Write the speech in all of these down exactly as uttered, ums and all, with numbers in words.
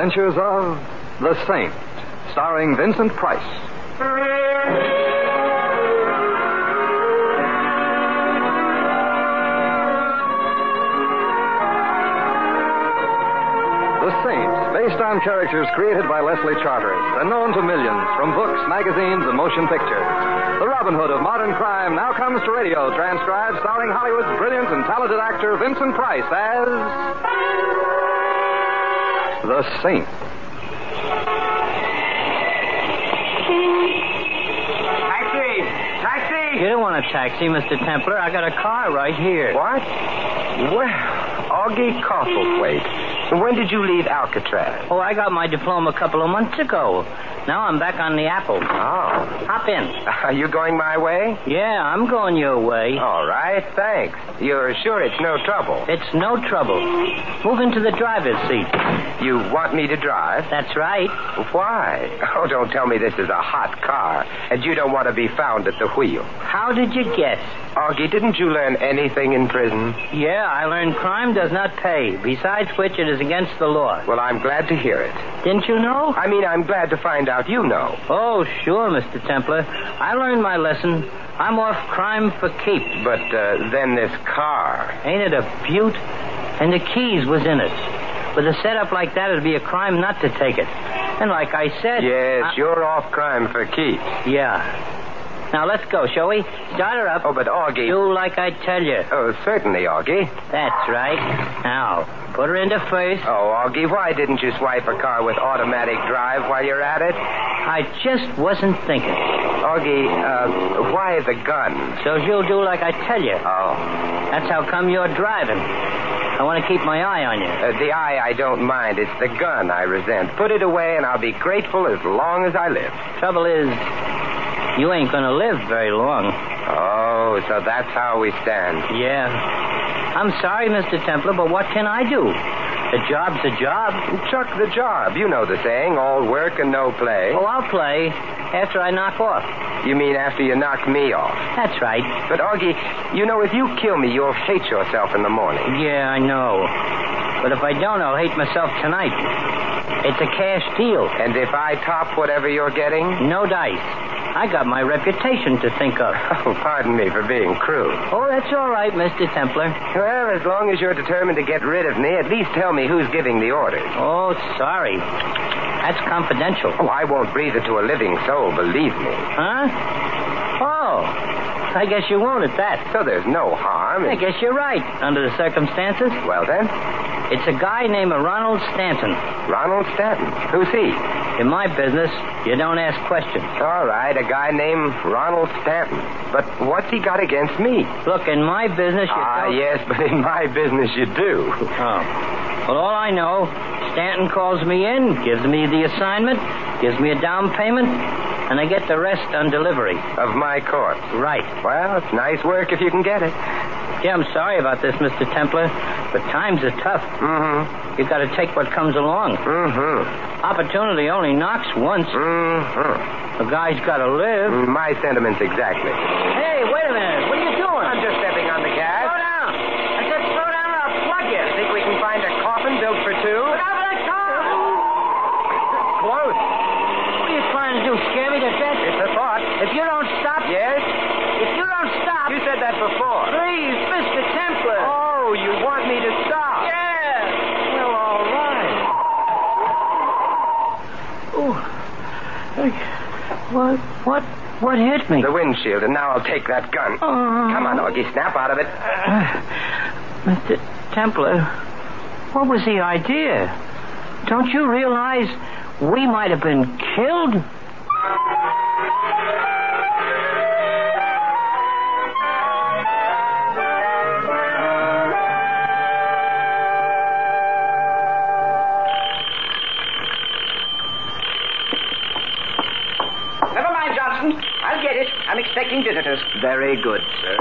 adventures of The Saint, starring Vincent Price. The Saint, based on characters created by Leslie Charteris and known to millions from books, magazines, and motion pictures. The Robin Hood of modern crime now comes to radio, transcribed, starring Hollywood's brilliant and talented actor Vincent Price as The Saint. Taxi! Taxi! You don't want a taxi, Mister Templar. I got a car right here. What? Well, Augie Cofflewaite. When did you leave Alcatraz? Oh, I got my diploma a couple of months ago. Now I'm back on the Apple. Oh. Hop in. Are you going my way? Yeah, I'm going your way. All right, thanks. You're sure it's no trouble? It's no trouble. Move into the driver's seat. You want me to drive? That's right. Why? Oh, don't tell me this is a hot car, and you don't want to be found at the wheel. How did you guess? Augie, didn't you learn anything in prison? Yeah, I learned crime does not pay, besides which it is against the law. Well, I'm glad to hear it. Didn't you know? I mean, I'm glad to find out you know. Oh, sure, Mister Templar. I learned my lesson. I'm off crime for keeps. But uh, then this car. Ain't it a beaut? And the keys was in it. With a setup like that, it'd be a crime not to take it. And like I said... Yes, I... you're off crime for keeps. Yeah. Now, let's go, shall we? Start her up. Oh, but Augie... Do like I tell you. Oh, certainly, Augie. That's right. Now, put her into first. Oh, Augie, why didn't you swipe a car with automatic drive while you're at it? I just wasn't thinking. Augie, uh, why the gun? So you'll do like I tell you. Oh. That's how come you're driving. I want to keep my eye on you. Uh, the eye I don't mind. It's the gun I resent. Put it away and I'll be grateful as long as I live. Trouble is, you ain't going to live very long. Oh, so that's how we stand. Yeah. I'm sorry, Mister Templar, but what can I do? The job's a job. Chuck the job. You know the saying, all work and no play. Oh, I'll play after I knock off. You mean after you knock me off? That's right. But, Augie, you know, if you kill me, you'll hate yourself in the morning. Yeah, I know. But if I don't, I'll hate myself tonight. It's a cash deal. And if I top whatever you're getting? No dice. I got my reputation to think of. Oh, pardon me for being crude. Oh, that's all right, Mister Templar. Well, as long as you're determined to get rid of me, at least tell me who's giving the orders. Oh, sorry. That's confidential. Oh, I won't breathe it to a living soul, believe me. Huh? Oh, I guess you won't at that. So there's no harm. I guess you're right, under the circumstances. Well, then? It's a guy named Ronald Stanton. Ronald Stanton? Who's he? In my business, you don't ask questions. All right, a guy named Ronald Stanton. But what's he got against me? Look, in my business, you Ah, don't... yes, but in my business you do. Oh. Well, all I know, Stanton calls me in, gives me the assignment, gives me a down payment, and I get the rest on delivery. Of my corpse? Right. Well, it's nice work if you can get it. Yeah, I'm sorry about this, Mister Templar, but times are tough. Mm-hmm. You got to take what comes along. Mm-hmm. Opportunity only knocks once. Mm-hmm. A guy's got to live. My sentiments exactly. Hey, wait a minute. What are you doing? I'm just stepping on the gas. Slow down. I said slow down or I'll plug you. Think we can find a coffin built for two? Look out for that car. Close. What are you trying to do, scare me to death? It's a thought. If you don't stop... Yes? If you don't stop... You said that before. Please, Mister Templar. Oh, you want me to stop? Yeah. Well, all right. Oh. What, what, what hit me? The windshield, and now I'll take that gun. Oh. Come on, Augie, snap out of it. Uh, Mister Templar, what was the idea? Don't you realize we might have been killed? Never mind, Johnson. I'll get it. I'm expecting visitors. Very good, sir.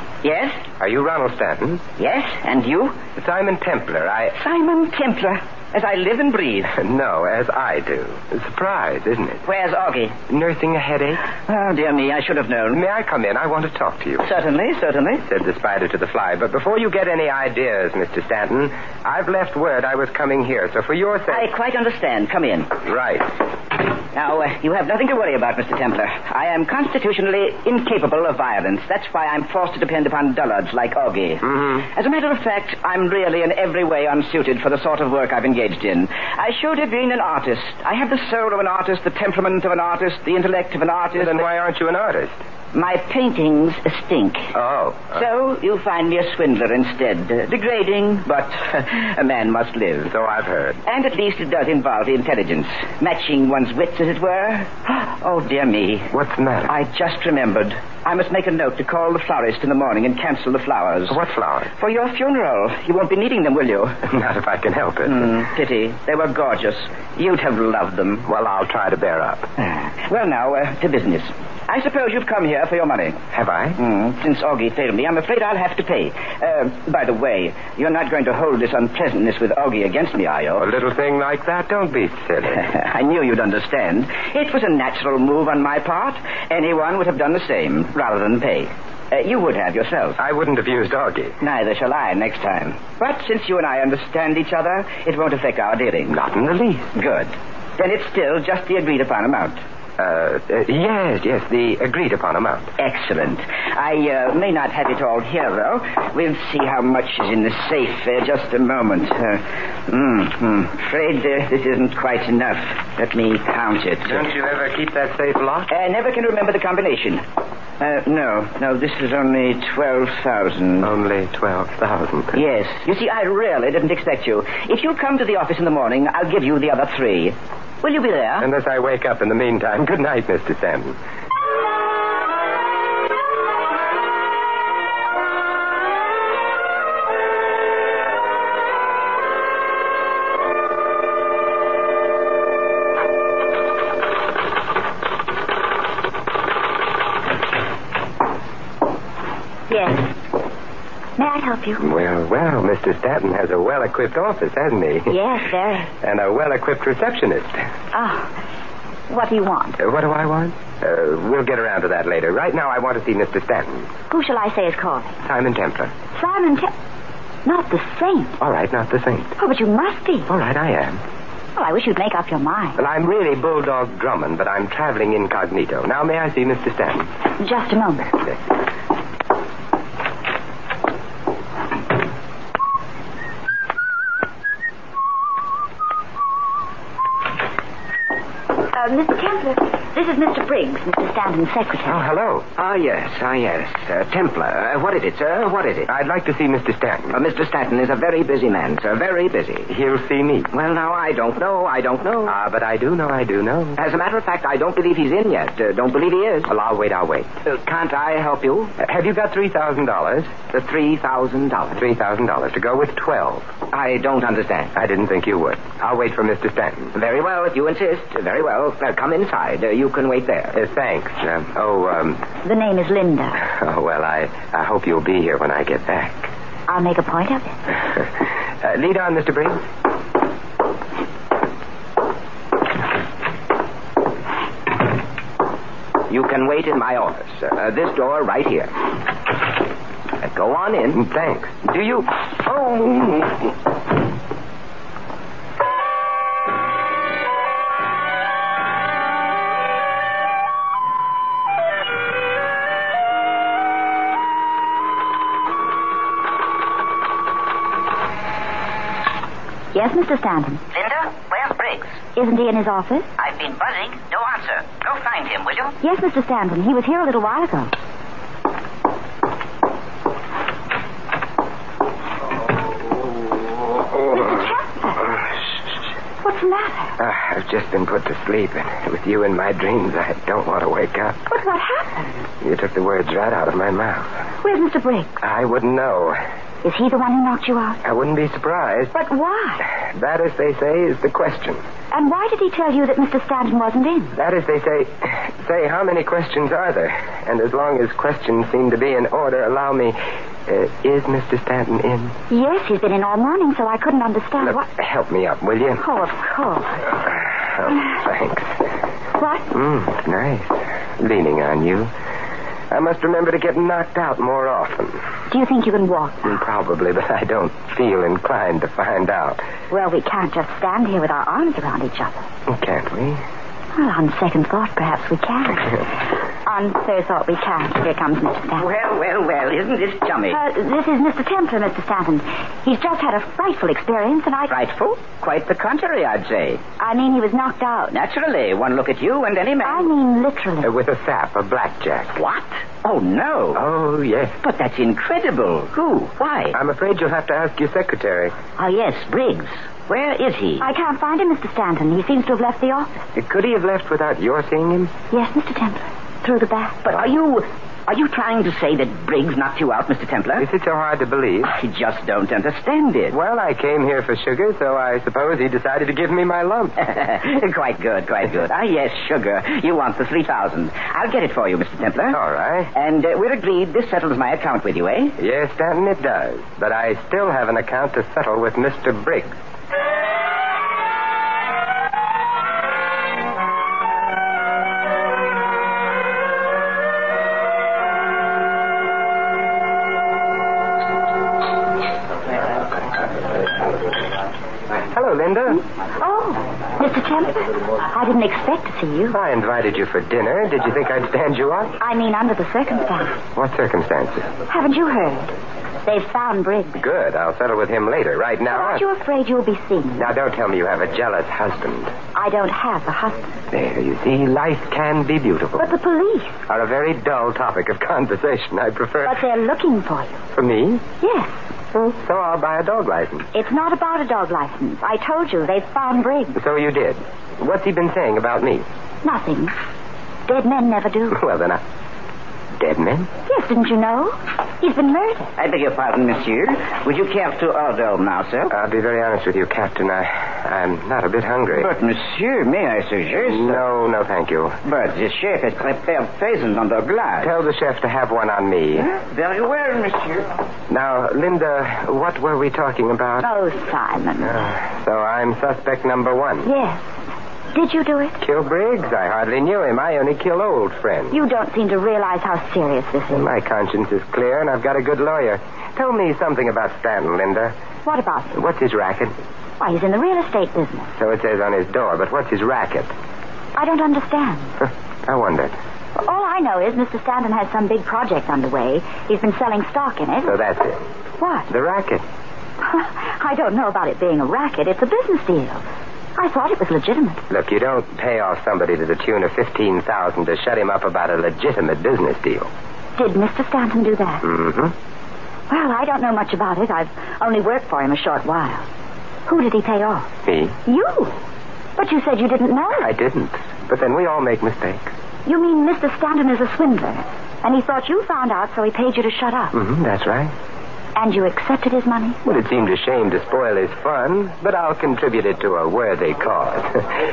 Yes? Are you Ronald Stanton? Yes, and you? Simon Templar. I... Simon Templar. As I live and breathe. No, as I do. A surprise, isn't it? Where's Augie? Nursing a headache? Oh, dear me, I should have known. May I come in? I want to talk to you. Certainly, certainly. Said the spider to the fly. But before you get any ideas, Mister Stanton, I've left word I was coming here. So for your sake... I quite understand. Come in. Right. Now, uh, you have nothing to worry about, Mister Templar. I am constitutionally incapable of violence. That's why I'm forced to depend upon dullards like Augie. Mm-hmm. As a matter of fact, I'm really in every way unsuited for the sort of work I've engaged in. I should have been an artist. I have the soul of an artist, the temperament of an artist, the intellect of an artist. Then why aren't you an artist? My paintings stink. Oh. Uh... So you find me a swindler instead. Uh, degrading, but a man must live. So I've heard. And at least it does involve intelligence. Matching one's wits, as it were. Oh, dear me. What's the matter? I just remembered. I must make a note to call the florist in the morning and cancel the flowers. What flowers? For your funeral. You won't be needing them, will you? Not if I can help it. Mm, pity. They were gorgeous. You'd have loved them. Well, I'll try to bear up. Well, now, uh, to business. I suppose you've come here for your money. Have I? Mm, since Augie failed me, I'm afraid I'll have to pay. Uh, by the way, you're not going to hold this unpleasantness with Augie against me, are you? A little thing like that? Don't be silly. I knew you'd understand. It was a natural move on my part. Anyone would have done the same, rather than pay. Uh, you would have yourself. I wouldn't have used Augie. Neither shall I next time. But since you and I understand each other, it won't affect our dealing. Not in the least. Good. Then it's still just the agreed-upon amount. Uh, uh, yes, yes, the agreed-upon amount. Excellent. I uh, may not have it all here, though. We'll see how much is in the safe. Uh, just a moment. Uh, mm, mm, afraid uh, this isn't quite enough. Let me count it. Don't you ever keep that safe locked? I never can remember the combination. Uh, no, no, this is only twelve thousand. Only twelve thousand. Yes. You see, I really didn't expect you. If you'll come to the office in the morning, I'll give you the other three. Will you be there? Unless I wake up in the meantime. Good night, Mister Stanton. Yes. May I help you? Well, well, Mister Stanton has a well-equipped office, hasn't he? Yes, very. And a well-equipped receptionist. Oh. What do you want? Uh, what do I want? Uh, we'll get around to that later. Right now, I want to see Mister Stanton. Who shall I say is calling? Simon Templar. Simon Tem... Not the saint. All right, not the saint. Oh, but you must be. All right, I am. Well, I wish you'd make up your mind. Well, I'm really Bulldog Drummond, but I'm traveling incognito. Now, may I see Mister Stanton? Just a moment. Uh, Mister Templar, this is Mister Briggs, Mister Stanton's secretary. Oh, hello. Ah, yes, ah, yes. Uh, Templar. Uh, what is it, sir? What is it? I'd like to see Mister Stanton. Uh, Mister Stanton is a very busy man, sir. Very busy. He'll see me. Well, now, I don't know. I don't know. Ah, but I do know, I do know. As a matter of fact, I don't believe he's in yet. Uh, don't believe he is. Well, I'll wait, I'll wait. Uh, can't I help you? Uh, have you got three thousand dollars? The three thousand dollars. three thousand dollars to go with twelve. I don't understand. I didn't think you would. I'll wait for Mister Stanton. Very well, if you insist. Very well. Uh, come inside. Uh, you can wait there. Uh, thanks. Uh, oh, um... The name is Linda. Oh, well, I, I hope you'll be here when I get back. I'll make a point of it. uh, lead on, Mister Briggs. You can wait in my office. Uh, this door right here. Uh, go on in. Thanks. Do you... Oh... Yes, Mister Stanton. Linda, where's Briggs? Isn't he in his office? I've been buzzing. No answer. Go find him, will you? Yes, Mister Stanton. He was here a little while ago. Mister Templar. What's the matter? Uh, I've just been put to sleep, and with you in my dreams, I don't want to wake up. But what happened? You took the words right out of my mouth. Where's Mister Briggs? I wouldn't know. Is he the one who knocked you out? I wouldn't be surprised. But why? That, as they say, is the question. And why did he tell you that Mister Stanton wasn't in? That, as they say, say, how many questions are there? And as long as questions seem to be in order, allow me Uh, is Mister Stanton in? Yes, he's been in all morning, so I couldn't understand Look, what... help me up, will you? Oh, of course. Oh, thanks. What? Mm, it's nice. Leaning on you. I must remember to get knocked out more often. Do you think you can walk? Mm, probably, but I don't feel inclined to find out. Well, we can't just stand here with our arms around each other. Can't we? Well, on second thought, perhaps we can. On third thought, we can't. Here comes Mister Stanton. Well, well, well, isn't this chummy? Uh, this is Mister Templar, Mister Stanton. He's just had a frightful experience, and I... Frightful? Quite the contrary, I'd say. I mean, he was knocked out. Naturally, one look at you and any man... I mean, literally. Uh, with a sap, a blackjack. What? Oh, no. Oh, yes. But that's incredible. Who? Why? I'm afraid you'll have to ask your secretary. Oh, yes, Briggs. Where is he? I can't find him, Mister Stanton. He seems to have left the office. Uh, Could he have left without your seeing him? Yes, Mister Templar. Through the back. But are you... Are you trying to say that Briggs knocked you out, Mister Templar? Is it so hard to believe? I just don't understand it. Well, I came here for sugar, so I suppose he decided to give me my lump. Quite good, quite good. Ah, yes, sugar. You want the three thousand. I'll get it for you, Mister Templar. All right. And uh, we're agreed this settles my account with you, eh? Yes, Stanton, it does. But I still have an account to settle with Mister Briggs. Hello, Linda. Oh, Mister Templar. I didn't expect to see you. I invited you for dinner. Did you think I'd stand you up? I mean, under the circumstances. What circumstances? Haven't you heard? They've found Briggs. Good. I'll settle with him later. Right now... Aren't you afraid you'll be seen? Now, don't tell me you have a jealous husband. I don't have a husband. There, you see, life can be beautiful. But the police. Are a very dull topic of conversation. I prefer... But they're looking for you. For me? Yes. So I'll buy a dog license. It's not about a dog license. I told you, they've found Briggs. So you did. What's he been saying about me? Nothing. Dead men never do. Well, then I... Dead men? Yes, didn't you know? He's been murdered. I beg your pardon, monsieur. Would you care to order now, sir? I'll be very honest with you, Captain. I, I'm not a bit hungry. But, monsieur, may I suggest... No, no, thank you. But the chef has prepared pheasant under glass. Tell the chef to have one on me. Huh? Very well, monsieur. Now, Linda, what were we talking about? Oh, Simon. Uh, so I'm suspect number one. Yes. Did you do it? Kill Briggs? I hardly knew him. I only kill old friends. You don't seem to realize how serious this is. My conscience is clear, and I've got a good lawyer. Tell me something about Stanton, Linda. What about him? What's his racket? Why, he's in the real estate business. So it says on his door, but what's his racket? I don't understand. I wonder. All I know is Mister Stanton has some big project underway. He's been selling stock in it. So that's it. What? The racket. I don't know about it being a racket. It's a business deal. I thought it was legitimate. Look, you don't pay off somebody to the tune of fifteen thousand dollars to shut him up about a legitimate business deal. Did Mister Stanton do that? Mm-hmm. Well, I don't know much about it. I've only worked for him a short while. Who did he pay off? Me. You? But you said you didn't know. I didn't. But then we all make mistakes. You mean Mister Stanton is a swindler, and he thought you found out, so he paid you to shut up? Mm-hmm, that's right. And you accepted his money? Well, it seemed a shame to spoil his fun, but I'll contribute it to a worthy cause.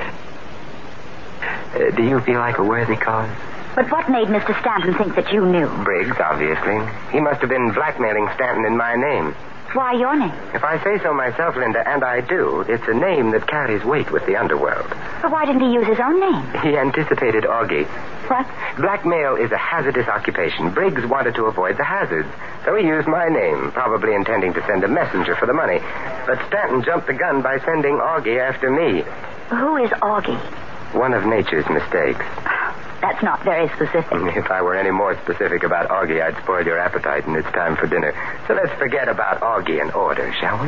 uh, do you feel like a worthy cause? But what made Mister Stanton think that you knew? Briggs, obviously. He must have been blackmailing Stanton in my name. Why your name? If I say so myself, Linda, and I do, it's a name that carries weight with the underworld. But why didn't he use his own name? He anticipated Augie. What? Blackmail is a hazardous occupation. Briggs wanted to avoid the hazards, so he used my name, probably intending to send a messenger for the money. But Stanton jumped the gun by sending Augie after me. Who is Augie? One of nature's mistakes. That's not very specific. If I were any more specific about Augie, I'd spoil your appetite, and it's time for dinner. So let's forget about Augie and order, shall we?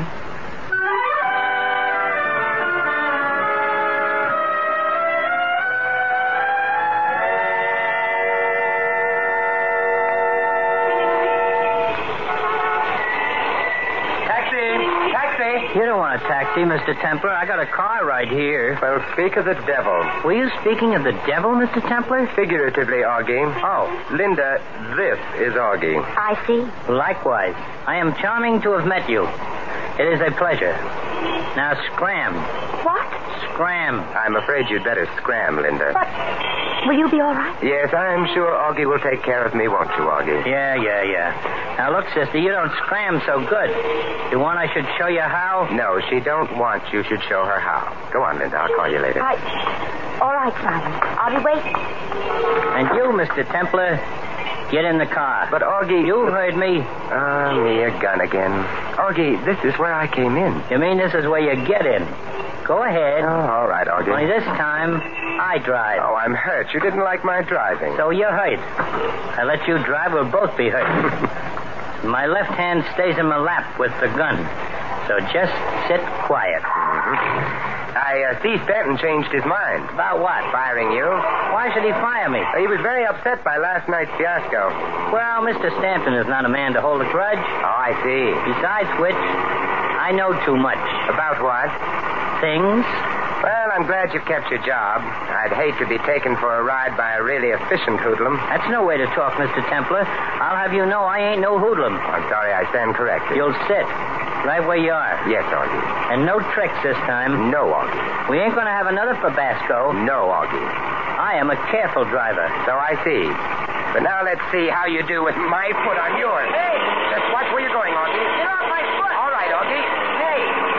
You don't want a taxi, Mister Templar. I got a car right here. Well, speak of the devil. Were you speaking of the devil, Mister Templar? Figuratively, Augie. Oh. Linda, this is Augie. I see. Likewise. I am charming to have met you. It is a pleasure. Now, scram. What? Scram. I'm afraid you'd better scram, Linda. But Will you be all right? Yes, I'm sure Augie will take care of me, won't you, Augie? Yeah, yeah, yeah. Now, look, sister, you don't scram so good. You want I should show you how? No, she don't want you should show her how. Go on, Linda. I'll call you later. I... All right, Simon. I'll be waiting. And you, Mister Templar, get in the car. But, Augie... You heard me. Ah, me, a gun again. Augie, this is where I came in. You mean this is where you get in? Go ahead. Oh, all right, Augie. Only this time, I drive. Oh, I'm hurt. You didn't like my driving. So you're hurt. I let you drive, we'll both be hurt. My left hand stays in my lap with the gun. So just sit quiet. Mm-hmm. I uh, see Stanton changed his mind. About what? Firing you. Why should he fire me? He was very upset by last night's fiasco. Well, Mister Stanton is not a man to hold a grudge. Oh, I see. Besides which, I know too much. About what? Things. Well, I'm glad you've kept your job. I'd hate to be taken for a ride by a really efficient hoodlum. That's no way to talk, Mister Templar. I'll have you know I ain't no hoodlum. I'm sorry, I stand corrected. You'll sit. Right where you are. Yes, Augie. And no tricks this time. No, Augie. We ain't going to have another Fabasco. No, Augie. I am a careful driver. So I see. But now let's see how you do with my foot on yours. Hey! Just watch where you're going, Augie. Get off my foot! All right, Augie. Hey!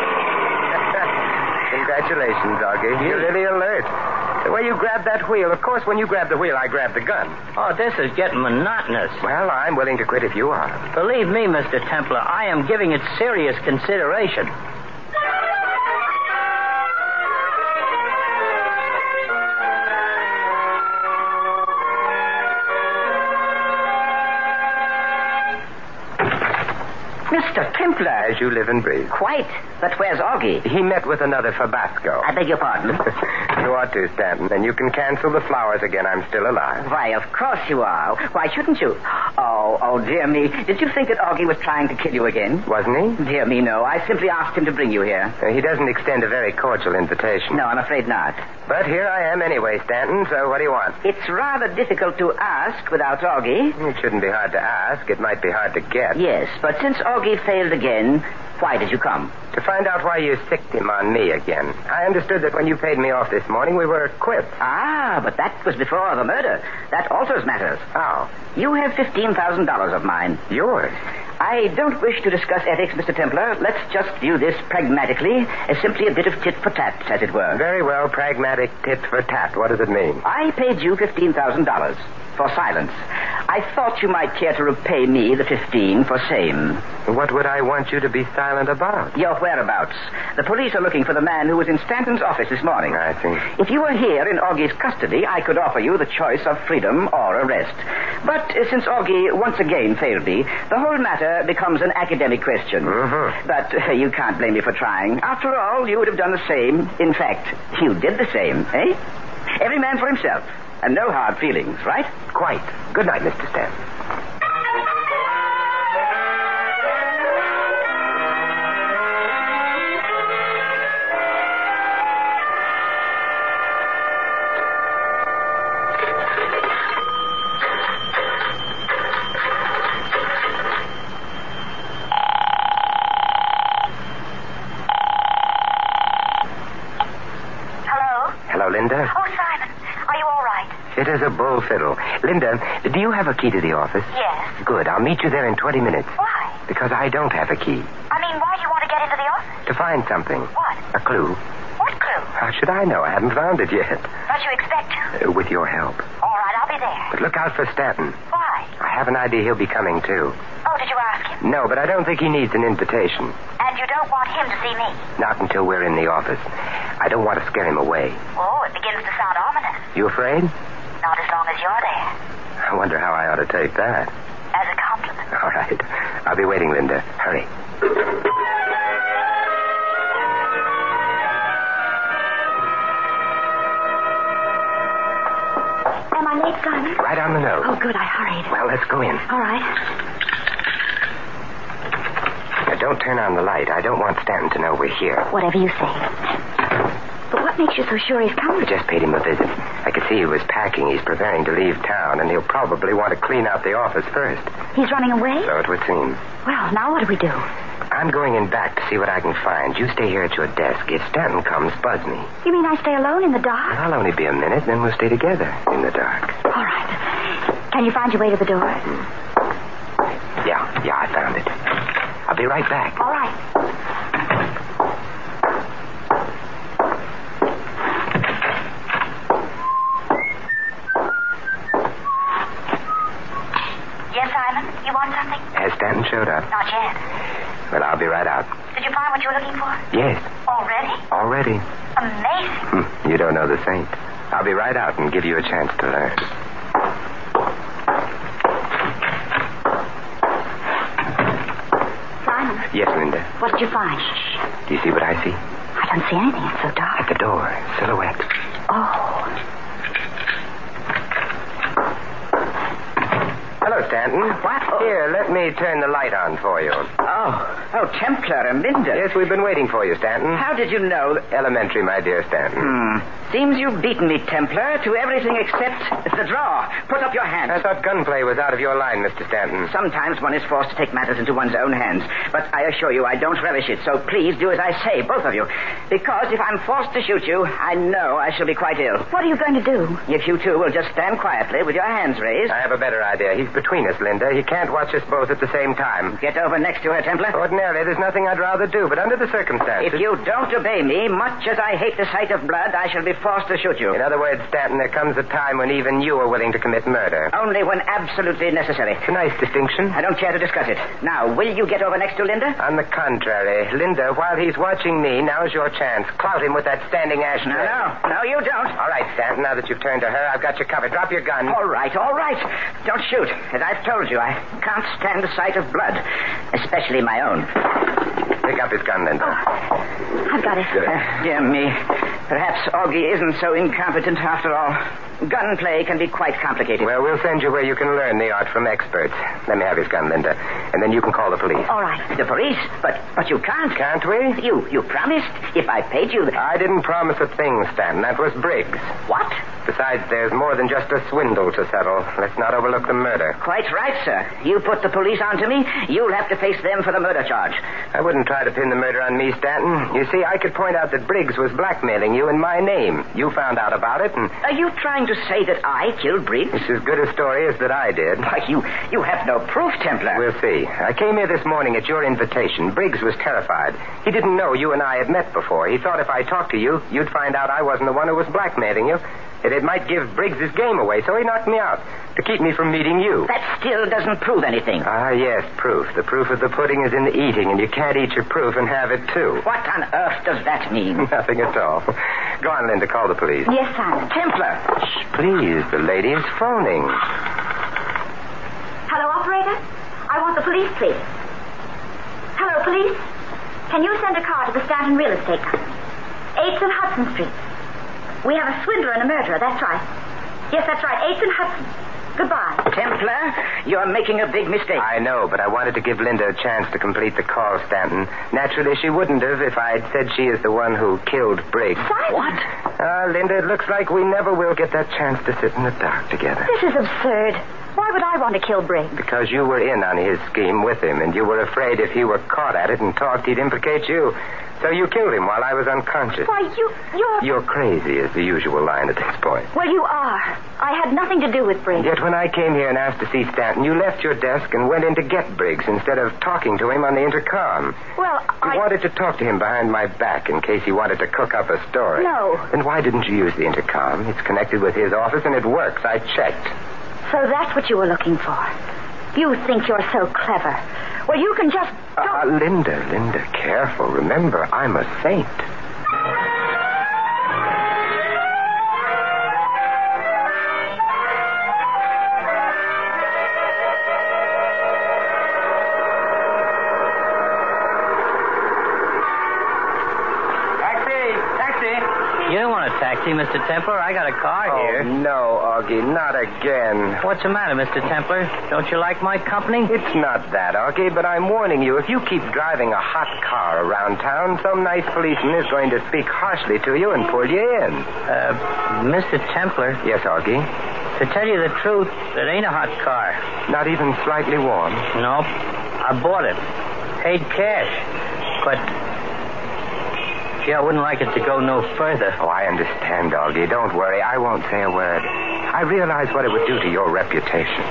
Congratulations, Augie. You're really alert. The way you grabbed that wheel, of course, when you grab the wheel, I grab the gun. Oh, this is getting monotonous. Well, I'm willing to quit if you are. Believe me, Mister Templar, I am giving it serious consideration. Mister Templar. As you live and breathe. Quite. But where's Augie? He met with another Fabasco. I beg your pardon? You ought to, Stanton, and you can cancel the flowers again. I'm still alive. Why, of course you are. Why shouldn't you? Oh, oh, dear me. Did you think that Augie was trying to kill you again? Wasn't he? Dear me, no. I simply asked him to bring you here. Uh, he doesn't extend a very cordial invitation. No, I'm afraid not. But here I am anyway, Stanton, so what do you want? It's rather difficult to ask without Augie. It shouldn't be hard to ask. It might be hard to get. Yes, but since Augie failed again, why did you come? To find out why you sicked him on me again. I understood that when you paid me off this morning, we were quits. Ah, but that was before the murder. That alters matters. How? You have fifteen thousand dollars of mine. Yours? I don't wish to discuss ethics, Mister Templar. Let's just view this pragmatically as simply a bit of tit for tat, as it were. Very well, pragmatic tit for tat. What does it mean? I paid you fifteen thousand dollars for silence. I thought you might care to repay me the fifteen for same. What would I want you to be silent about? Your whereabouts. The police are looking for the man who was in Stanton's office this morning. I see. If you were here in Augie's custody, I could offer you the choice of freedom or arrest. But uh, since Augie once again failed me, the whole matter becomes an academic question. Mm-hmm. But uh, you can't blame me for trying. After all, you would have done the same. In fact, you did the same, eh? Every man for himself. And no hard feelings, right? Quite. Good night, Mister Stanton. Hello? Hello, Linda. Oh, Simon, are you all right? It is a bull fiddle. Linda, do you have a key to the office? Yes. Good. I'll meet you there in twenty minutes. Why? Because I don't have a key. I mean, why do you want to get into the office? To find something. What? A clue. What clue? How should I know? I haven't found it yet. Don't you expect to? Uh, with your help. All right, I'll be there. But look out for Stanton. Why? I have an idea he'll be coming, too. Oh, did you ask him? No, but I don't think he needs an invitation. And you don't want him to see me? Not until we're in the office. I don't want to scare him away. Oh, it begins to sound ominous. You afraid? Not as long as you're there. I wonder how I ought to take that. As a compliment. All right. I'll be waiting, Linda. Hurry. Am I late, Simon? Right on the nose. Oh, good. I hurried. Well, let's go in. All right. Now, don't turn on the light. I don't want Stanton to know we're here. Whatever you say. But what makes you so sure he's coming? I just paid him a visit. I could see he was packing. He's preparing to leave town, and he'll probably want to clean out the office first. He's running away? So it would seem. Well, now what do we do? I'm going in back to see what I can find. You stay here at your desk. If Stanton comes, buzz me. You mean I stay alone in the dark? I'll only be a minute, then we'll stay together in the dark. All right. Can you find your way to the door? Mm. Yeah, yeah, I found it. I'll be right back. All right. Yes, Simon? You want something? Has Stanton showed up? Not yet. Well, I'll be right out. Did you find what you were looking for? Yes. Already? Already. Amazing. Hmm, you don't know the saint. I'll be right out and give you a chance to learn. Simon. Yes, Linda. What did you find? Do you see what I see? I don't see anything. It's so dark. At the door. Silhouette. Oh. Hello, Stanton. What? Oh. Here, let me turn the light on for you. Oh, oh, Templar and Linda. Yes, we've been waiting for you, Stanton. How did you know? Elementary, my dear Stanton. Hmm. Seems you've beaten me, Templar, to everything except the draw. Put up your hands. I thought gunplay was out of your line, Mister Stanton. Sometimes one is forced to take matters into one's own hands. But I assure you I don't relish it, so please do as I say, both of you. Because if I'm forced to shoot you, I know I shall be quite ill. What are you going to do? If you two will just stand quietly with your hands raised. I have a better idea. He's between us, Linda. He can't watch us both at the same time. Get over next to her, Templar. Ordinarily, there's nothing I'd rather do, but under the circumstances... If you don't obey me, much as I hate the sight of blood, I shall be forced to shoot you. In other words, Stanton, there comes a time when even you are willing to commit murder. Only when absolutely necessary. It's a nice distinction. I don't care to discuss it. Now, will you get over next to Linda? On the contrary. Linda, while he's watching me, now's your chance. Clout him with that standing ashtray. No, no. No, you don't. All right, Stanton, now that you've turned to her, I've got you covered. Drop your gun. All right, all right. Don't shoot. As I've told you, I can't stand the sight of blood, especially my own. Pick up his gun, Linda. Oh, I've got it. Good. Uh, dear me. Perhaps Augie isn't so incompetent after all. Gunplay can be quite complicated. Well, we'll send you where you can learn the art from experts. Let me have his gun, Linda. And then you can call the police. All right. The police? But but you can't. Can't we? You you promised. If I paid you... The... I didn't promise a thing, Stanton. That was Briggs. What? Besides, there's more than just a swindle to settle. Let's not overlook the murder. Quite right, sir. You put the police onto me, you'll have to face them for the murder charge. I wouldn't try to pin the murder on me, Stanton. You see, I could point out that Briggs was blackmailing you in my name. You found out about it, and... Are you trying to say that I killed Briggs? It's as good a story as that I did. Why, you, you have no proof, Templar. We'll see. I came here this morning at your invitation. Briggs was terrified. He didn't know you and I had met before. He thought if I talked to you, you'd find out I wasn't the one who was blackmailing you. And it might give Briggs his game away, so he knocked me out to keep me from meeting you. That still doesn't prove anything. Ah, yes, proof. The proof of the pudding is in the eating, and you can't eat your proof and have it, too. What on earth does that mean? Nothing at all. Go on, Linda, call the police. Yes, Simon. Templar! Shh, please, the lady is phoning. Hello, operator? I want the police, please. Hello, police? Can you send a car to the Stanton Real Estate Company? eighth and Hudson Street. We have a swindler and a murderer, that's right. Yes, that's right, eighth and Hudson. Goodbye. Templar, you're making a big mistake. I know, but I wanted to give Linda a chance to complete the call, Stanton. Naturally, she wouldn't have if I'd said she is the one who killed Briggs. Simon! What? Ah, uh, Linda, it looks like we never will get that chance to sit in the dark together. This is absurd. Why would I want to kill Briggs? Because you were in on his scheme with him, and you were afraid if he were caught at it and talked, he'd implicate you. So you killed him while I was unconscious. Why, you, you're... You're crazy is the usual line at this point. Well, you are. I had nothing to do with Briggs. Yet when I came here and asked to see Stanton, you left your desk and went in to get Briggs instead of talking to him on the intercom. Well, you I... wanted to talk to him behind my back in case he wanted to cook up a story. No. Then why didn't you use the intercom? It's connected with his office and it works. I checked. So that's what you were looking for. You think you're so clever. Well, you can just... Ah, uh, Linda, Linda, careful. Remember, I'm a saint. You don't want a taxi, Mister Templar. I got a car oh, here. No, Augie, not again. What's the matter, Mister Templar? Don't you like my company? It's not that, Augie, but I'm warning you, if you keep driving a hot car around town, some nice policeman is going to speak harshly to you and pull you in. Uh, Mister Templar. Yes, Augie? To tell you the truth, it ain't a hot car. Not even slightly warm? Nope. I bought it. Paid cash. But, gee, I wouldn't like it to go no further. Oh, I understand, Doggy. Don't worry. I won't say a word. I realize what it would do to your reputation.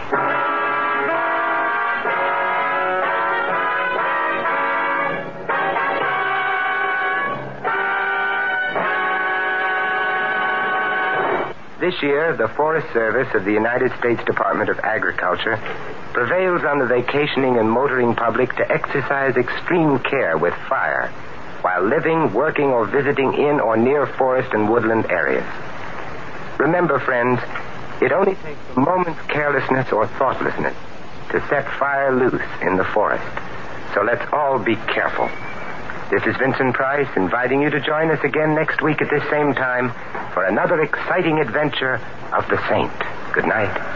This year, the Forest Service of the United States Department of Agriculture prevails on the vacationing and motoring public to exercise extreme care with fire while living, working, or visiting in or near forest and woodland areas. Remember, friends, it only takes a moment's carelessness or thoughtlessness to set fire loose in the forest. So let's all be careful. This is Vincent Price inviting you to join us again next week at this same time for another exciting adventure of the Saint. Good night.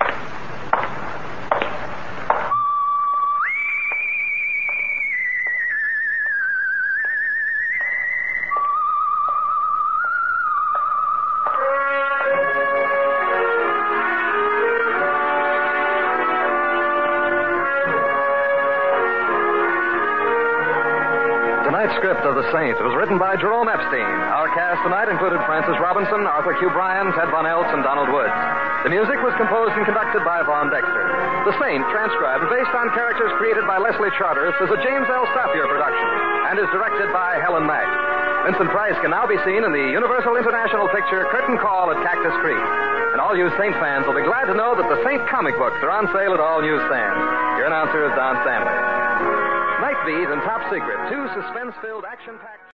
Tonight's script of The Saint was written by Jerome Epstein. Our cast tonight included Francis Robinson, Arthur Q. Bryan, Ted Von Eltz, and Donald Woods. The music was composed and conducted by Vaughn Dexter. The Saint, transcribed based on characters created by Leslie Charteris, is a James L. Safier production and is directed by Helen Mack. Vincent Price can now be seen in the Universal International picture Curtain Call at Cactus Creek. And all you Saint fans will be glad to know that the Saint comic books are on sale at all newsstands. Your announcer is Don Stanley. Night Beat and Top Secret, two suspense-filled, action-packed...